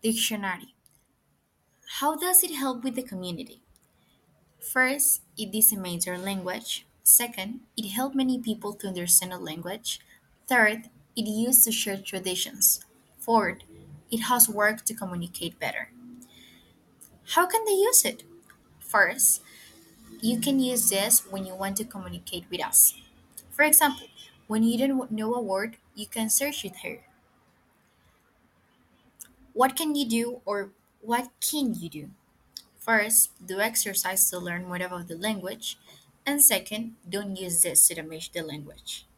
Dictionary. How does it help with the community? First, it disseminates our language. Second, it helps many people to understand a language. Third, it used to share traditions. Fourth, it has worked to communicate better. How can they use it? First, you can use this when you want to communicate with us. For example, when you don't know a word, you can search it here. What can you do or what can you do? First, do exercise to learn more about the language. And second, don't use this to damage the language.